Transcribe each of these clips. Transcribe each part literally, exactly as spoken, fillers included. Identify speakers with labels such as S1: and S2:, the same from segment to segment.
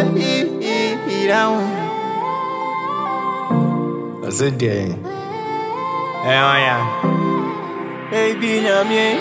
S1: That's it, day. Hey, oh yeah. Baby, I'm here.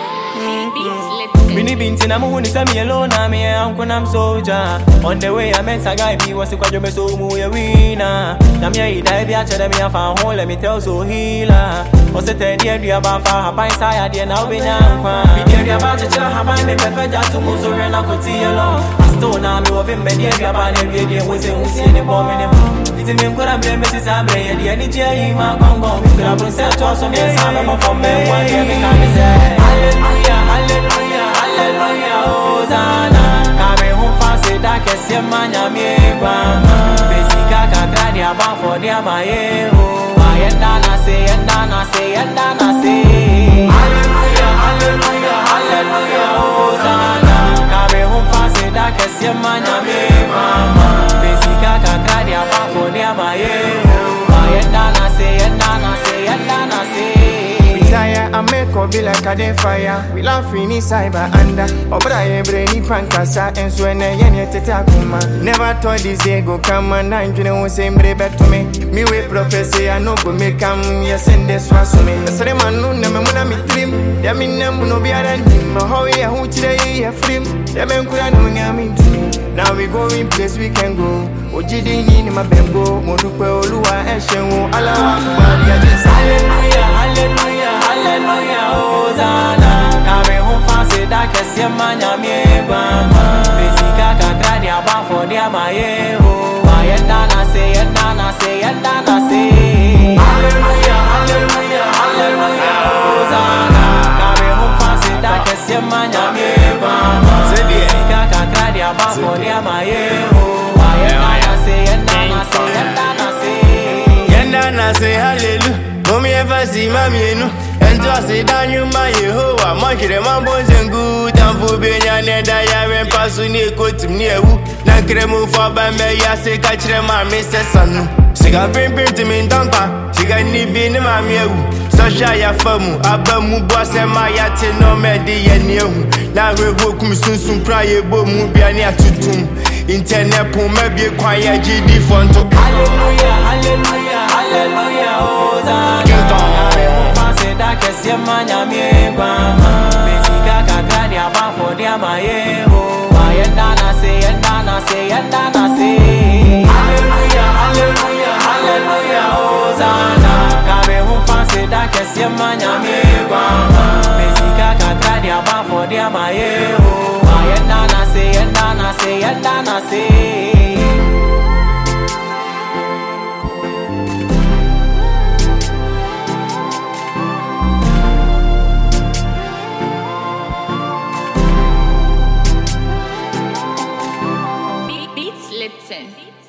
S1: Mini binti na muhuni sa mi alone na mi anko nam soldier. On the way I met a guy be was kwa jome so mu ya wina. Na mi ai dai bi acha da mi afa ho let me tell so healer. O se te dia dia ba fa ha pai sa ya dia na obi nya nkwa. Bi dia dia ba cha cha ha pai me pepe ja tu mu so re na ko ti alone. Asto na mi wo vim be dia dia ba ne dia dia wo se wo se ne bo me ne bo. Iti mi nkora bre me si sa bre ya dia ni je yi ma gongo. Mi fra bro se to so me sa me mo for me one dia me can say. Hallelujah, hallelujah, hallelujah, Hosanna. Kame hon fancy da kese manya mi gbama. Besika kakra dia ba for dia maye ho. Ayenda na se, yenda na se, yenda na se. Hallelujah, hallelujah, hallelujah, Hosanna. Kame hon fancy da kese manya mi gbama. Besika kakra dia ba for dia maye ho. Ayenda na se, yenda na se, yenda na se.
S2: I make up be like a day fire. We laughing inside by under. Obraye brainy pankasa and so when I get takuma. Never thought this day go come and I'm doing the same back to me. Me way prophecy I know go make come yes and this was me. The same man no never wanna me trim. There me name no be a him. How ya who today a frame. There men could I know me to me. Now we go in place we can go. Ojidi ni ma bembo. Modupe oluwa eshenwo. Alawa kubadi ya jinsa.
S1: Hallelujah, hallelujah, hallelujah, Hosanna. Kame hon fancy da kese manya mi gbama. Besika kakra dia ba for dia maye ho. Ayenda na se, yenda na se, yenda na se. Hallelujah, hallelujah, hallelujah, Hosanna. Kame hon fancy da kese manya mi gbama. Besika kakra dia ba for dia maye ho. Ayenda na se, yenda na se, yenda na se.
S3: Yenda na se, hallelujah. Mommy ever see mommy no. And just say down you my Yehovah. Monkey the man bones and good. And for being a neda ya when pass on your coat to me. Na cremo for by me ya say catch them my Mister Son. She got bring bring to me in Tampa. She got ni bin my me. So shy ya famu. Abamu boss and my yat no medi and you. Now we walk me soon soon pray bo mu be ani atutum. Internet po maybe a quiet G D font.
S1: Hallelujah, hallelujah, hallelujah, Hosanna. Da kese manya mi gbama. Besika kakra dia ba for dia maye ho. Ayenda na se, yenda na se, yenda na se. Hallelujah, hallelujah, hallelujah, Hosanna. Kame hon fancy da kese manya mi gbama. Besika kakra dia ba for dia maye ho. Ayenda na se, yenda na se, yenda na se.
S4: Lipton.